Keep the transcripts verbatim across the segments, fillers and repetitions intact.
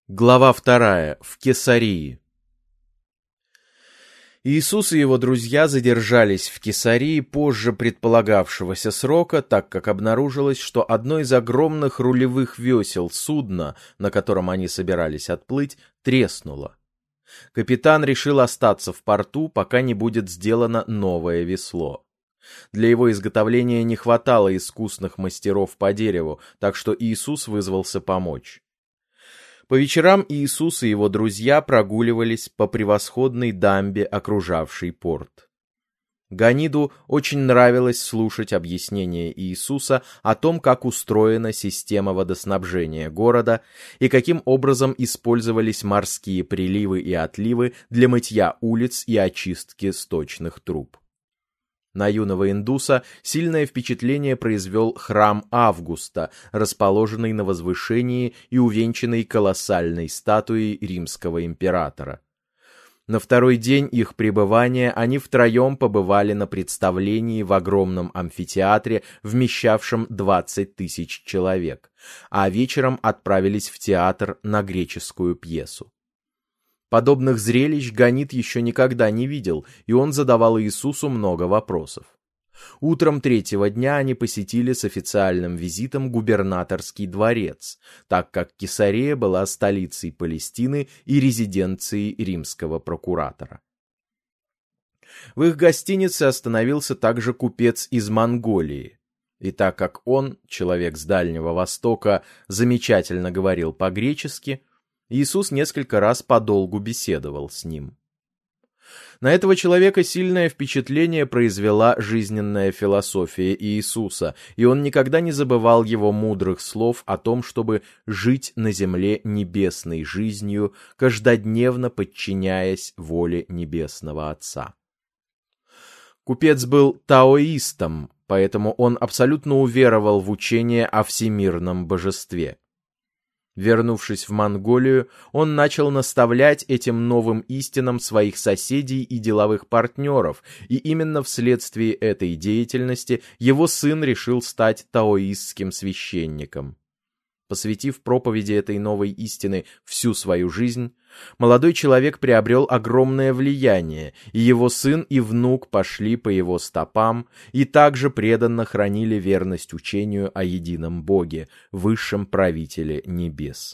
Глава вторая. В Кесарии. Иисус и его друзья задержались в Кесарии позже предполагавшегося срока, так как обнаружилось, что одно из огромных рулевых весел судна, на котором они собирались отплыть, треснуло. Капитан решил остаться в порту, пока не будет сделано новое весло. Для его изготовления не хватало искусных мастеров по дереву, так что Иисус вызвался помочь. По вечерам Иисус и его друзья прогуливались по превосходной дамбе, окружавшей порт. Ганиду очень нравилось слушать объяснения Иисуса о том, как устроена система водоснабжения города и каким образом использовались морские приливы и отливы для мытья улиц и очистки сточных труб. На юного индуса сильное впечатление произвел храм Августа, расположенный на возвышении и увенчанный колоссальной статуей римского императора. На второй день их пребывания они втроем побывали на представлении в огромном амфитеатре, вмещавшем двадцать тысяч человек, а вечером отправились в театр на греческую пьесу. Подобных зрелищ Ганид еще никогда не видел, и он задавал Иисусу много вопросов. Утром третьего дня они посетили с официальным визитом губернаторский дворец, так как Кесария была столицей Палестины и резиденцией римского прокуратора. В их гостинице остановился также купец из Монголии. И так как он, человек с Дальнего Востока, замечательно говорил по-гречески, Иисус несколько раз подолгу беседовал с ним. На этого человека сильное впечатление произвела жизненная философия Иисуса, и он никогда не забывал его мудрых слов о том, чтобы жить на земле небесной жизнью, каждодневно подчиняясь воле Небесного Отца. Купец был таоистом, поэтому он абсолютно уверовал в учение о всемирном божестве. Вернувшись в Монголию, он начал наставлять этим новым истинам своих соседей и деловых партнеров, и именно вследствие этой деятельности его сын решил стать таоистским священником. Посвятив проповеди этой новой истины всю свою жизнь, молодой человек приобрел огромное влияние, и его сын и внук пошли по его стопам и также преданно хранили верность учению о едином Боге, высшем правителе небес.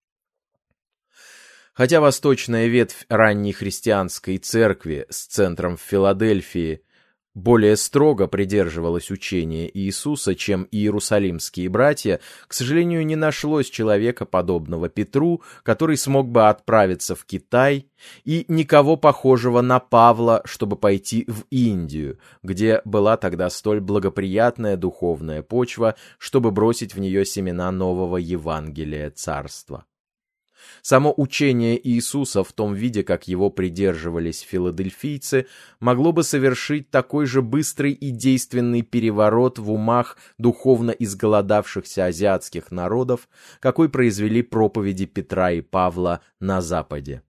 Хотя восточная ветвь ранней христианской церкви с центром в Филадельфии более строго придерживалась учения Иисуса, чем иерусалимские братья, к сожалению, не нашлось человека, подобного Петру, который смог бы отправиться в Китай, и никого похожего на Павла, чтобы пойти в Индию, где была тогда столь благоприятная духовная почва, чтобы бросить в нее семена нового Евангелия Царства. Само учение Иисуса в том виде, как его придерживались филадельфийцы, могло бы совершить такой же быстрый и действенный переворот в умах духовно изголодавшихся азиатских народов, какой произвели проповеди Петра и Павла на Западе.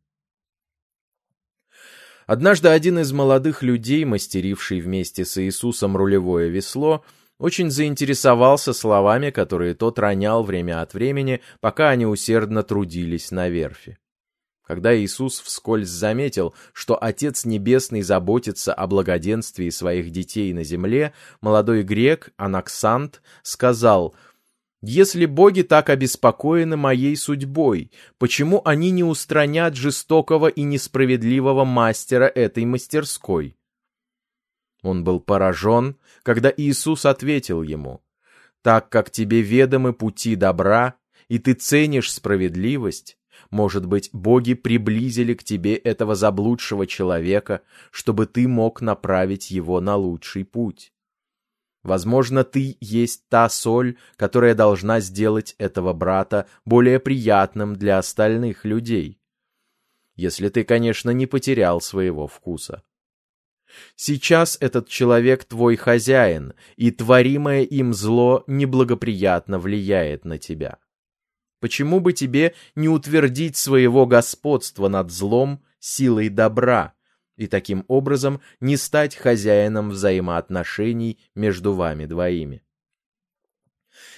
Однажды один из молодых людей, мастеривший вместе с Иисусом рулевое весло, очень заинтересовался словами, которые тот ронял время от времени, пока они усердно трудились на верфи. Когда Иисус вскользь заметил, что Отец Небесный заботится о благоденствии своих детей на земле, молодой грек Анаксант сказал: «Если боги так обеспокоены моей судьбой, почему они не устранят жестокого и несправедливого мастера этой мастерской?» Он был поражен, когда Иисус ответил ему: «Так как тебе ведомы пути добра, и ты ценишь справедливость, может быть, боги приблизили к тебе этого заблудшего человека, чтобы ты мог направить его на лучший путь. Возможно, ты есть та соль, которая должна сделать этого брата более приятным для остальных людей, если ты, конечно, не потерял своего вкуса. Сейчас этот человек твой хозяин, и творимое им зло неблагоприятно влияет на тебя. Почему бы тебе не утвердить своего господства над злом силой добра, и таким образом не стать хозяином взаимоотношений между вами двоими?»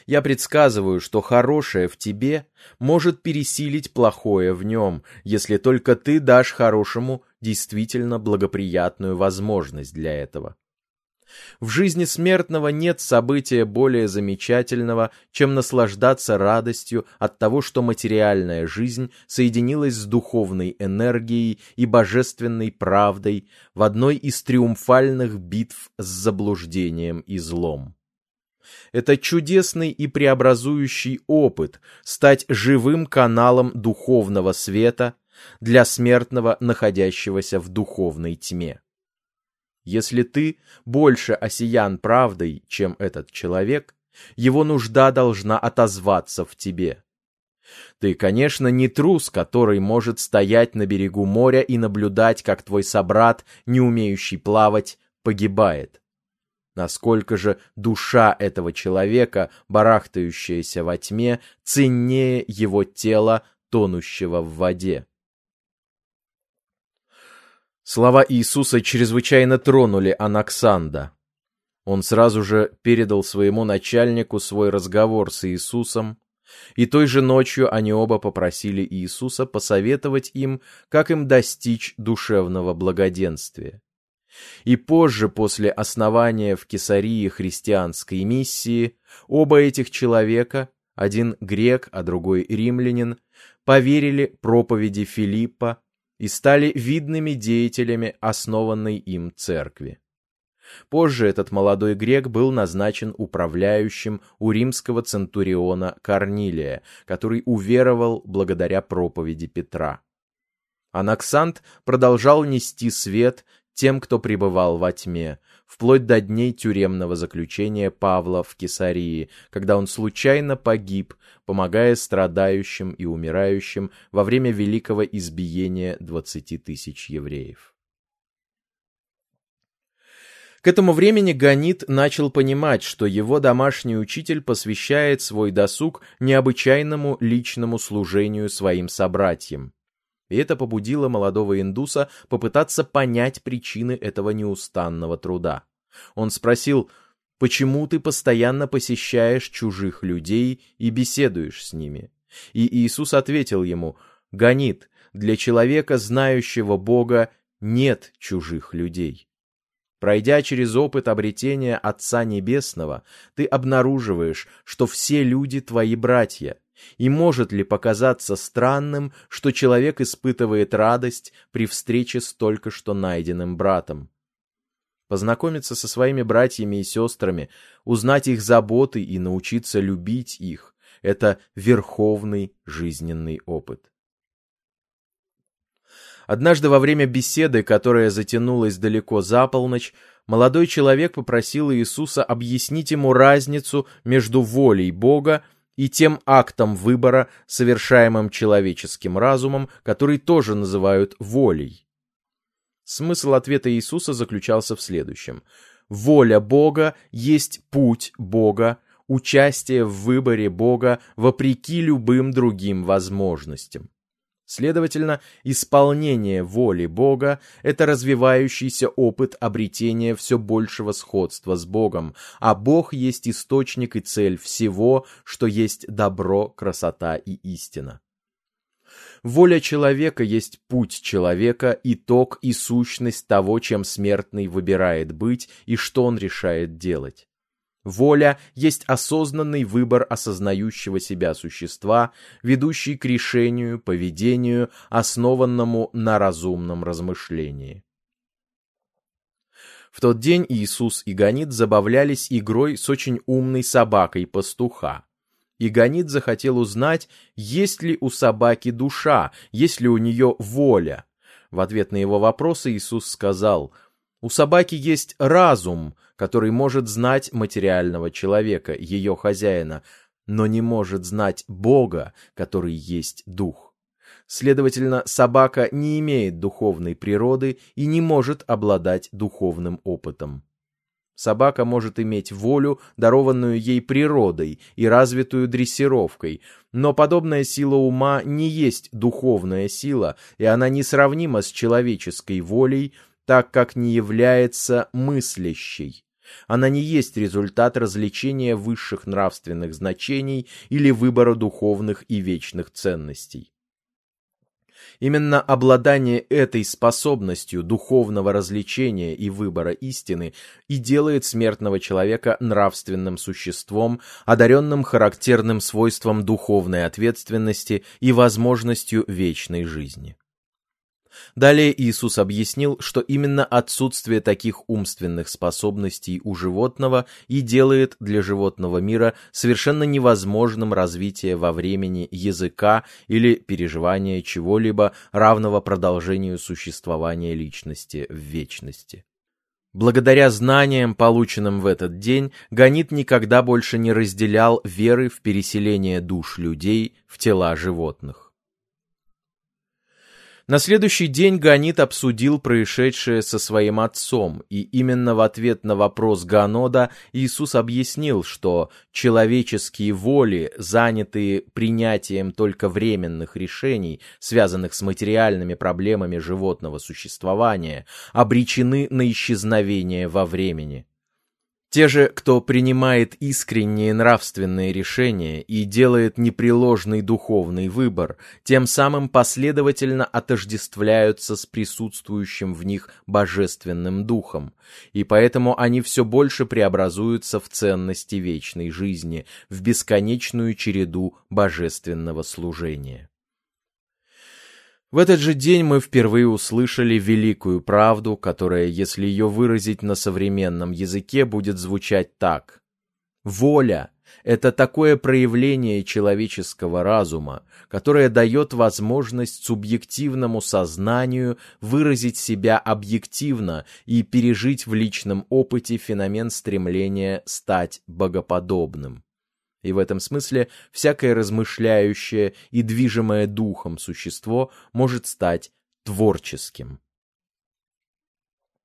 Я предсказываю, что хорошее в тебе может пересилить плохое в нем, если только ты дашь хорошему действительно благоприятную возможность для этого. В жизни смертного нет события более замечательного, чем наслаждаться радостью от того, что материальная жизнь соединилась с духовной энергией и божественной правдой в одной из триумфальных битв с заблуждением и злом. Это чудесный и преобразующий опыт стать живым каналом духовного света для смертного, находящегося в духовной тьме. Если ты больше осиян правдой, чем этот человек, его нужда должна отозваться в тебе. Ты, конечно, не трус, который может стоять на берегу моря и наблюдать, как твой собрат, не умеющий плавать, погибает. Насколько же душа этого человека, барахтающаяся во тьме, ценнее его тела, тонущего в воде. Слова Иисуса чрезвычайно тронули Анаксанда. Он сразу же передал своему начальнику свой разговор с Иисусом, и той же ночью они оба попросили Иисуса посоветовать им, как им достичь душевного благоденствия. И позже, после основания в Кесарии христианской миссии, оба этих человека, один грек, а другой римлянин, поверили проповеди Филиппа и стали видными деятелями основанной им церкви. Позже этот молодой грек был назначен управляющим у римского центуриона Корнилия, который уверовал благодаря проповеди Петра. Анаксанд продолжал нести свет тем, кто пребывал во тьме, вплоть до дней тюремного заключения Павла в Кесарии, когда он случайно погиб, помогая страдающим и умирающим во время великого избиения двадцати тысяч евреев. К этому времени Ганит начал понимать, что его домашний учитель посвящает свой досуг необычайному личному служению своим собратьям. И это побудило молодого индуса попытаться понять причины этого неустанного труда. Он спросил: «Почему ты постоянно посещаешь чужих людей и беседуешь с ними?» И Иисус ответил ему: «Ганит, для человека, знающего Бога, нет чужих людей». Пройдя через опыт обретения Отца Небесного, ты обнаруживаешь, что все люди твои братья. И может ли показаться странным, что человек испытывает радость при встрече с только что найденным братом? Познакомиться со своими братьями и сестрами, узнать их заботы и научиться любить их — это верховный жизненный опыт. Однажды во время беседы, которая затянулась далеко за полночь, молодой человек попросил Иисуса объяснить ему разницу между волей Бога и тем актом выбора, совершаемым человеческим разумом, который тоже называют волей. Смысл ответа Иисуса заключался в следующем: воля Бога есть путь Бога, участие в выборе Бога вопреки любым другим возможностям. Следовательно, исполнение воли Бога — это развивающийся опыт обретения все большего сходства с Богом, а Бог есть источник и цель всего, что есть добро, красота и истина. Воля человека есть путь человека, итог и сущность того, чем смертный выбирает быть и что он решает делать. Воля есть осознанный выбор осознающего себя существа, ведущий к решению, поведению, основанному на разумном размышлении. В тот день Иисус и Ганит забавлялись игрой с очень умной собакой пастуха. И Ганит захотел узнать, есть ли у собаки душа, есть ли у нее воля. В ответ на его вопрос Иисус сказал: «У собаки есть разум, который может знать материального человека, ее хозяина, но не может знать Бога, который есть Дух. Следовательно, собака не имеет духовной природы и не может обладать духовным опытом. Собака может иметь волю, дарованную ей природой и развитую дрессировкой, но подобная сила ума не есть духовная сила, и она несравнима с человеческой волей, так как не является мыслящей. Она не есть результат развлечения высших нравственных значений или выбора духовных и вечных ценностей. Именно обладание этой способностью духовного развлечения и выбора истины и делает смертного человека нравственным существом, одаренным характерным свойством духовной ответственности и возможностью вечной жизни. Далее Иисус объяснил, что именно отсутствие таких умственных способностей у животного и делает для животного мира совершенно невозможным развитие во времени языка или переживание чего-либо, равного продолжению существования личности в вечности. Благодаря знаниям, полученным в этот день, Ганит никогда больше не разделял веры в переселение душ людей в тела животных. На следующий день Ганит обсудил происшедшее со своим отцом, и именно в ответ на вопрос Ганода Иисус объяснил, что человеческие воли, занятые принятием только временных решений, связанных с материальными проблемами животного существования, обречены на исчезновение во времени. Те же, кто принимает искренние нравственные решения и делает непреложный духовный выбор, тем самым последовательно отождествляются с присутствующим в них божественным духом, и поэтому они все больше преобразуются в ценности вечной жизни, в бесконечную череду божественного служения. В этот же день мы впервые услышали великую правду, которая, если ее выразить на современном языке, будет звучать так. Воля — это такое проявление человеческого разума, которое дает возможность субъективному сознанию выразить себя объективно и пережить в личном опыте феномен стремления стать богоподобным. И в этом смысле всякое размышляющее и движимое духом существо может стать творческим.